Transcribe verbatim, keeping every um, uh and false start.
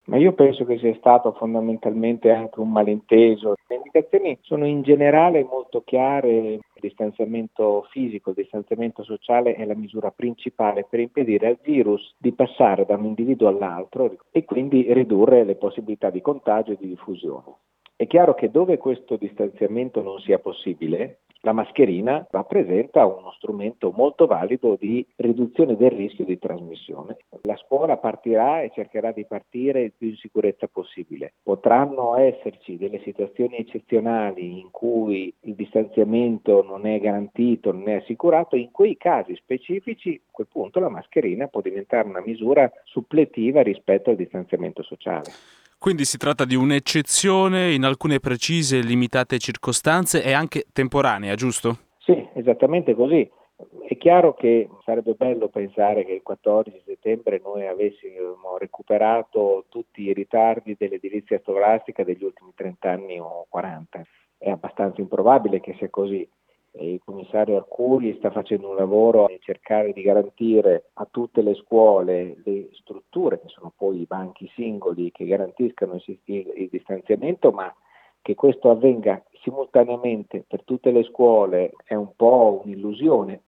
Ma io penso che sia stato fondamentalmente anche un malinteso. Le indicazioni sono in generale molto chiare, il distanziamento fisico, il distanziamento sociale è la misura principale per impedire al virus di passare da un individuo all'altro e quindi ridurre le possibilità di contagio e di diffusione. È chiaro che dove questo distanziamento non sia possibile, la mascherina rappresenta uno strumento molto valido di riduzione del rischio di trasmissione. La scuola partirà e cercherà di partire il più in sicurezza possibile. Potranno esserci delle situazioni eccezionali in cui il distanziamento non è garantito, non è assicurato, in quei casi specifici a quel punto la mascherina può diventare una misura suppletiva rispetto al distanziamento sociale. Quindi si tratta di un'eccezione in alcune precise e limitate circostanze e anche temporanea, giusto? Sì, esattamente così. È chiaro che sarebbe bello pensare che il quattordici settembre noi avessimo recuperato tutti i ritardi dell'edilizia scolastica degli ultimi trenta anni o quaranta. È abbastanza improbabile che sia così. E il commissario Arcuri sta facendo un lavoro nel cercare di garantire a tutte le scuole le strutture, che sono poi i banchi singoli, che garantiscano il, il distanziamento, ma che questo avvenga simultaneamente per tutte le scuole è un po' un'illusione.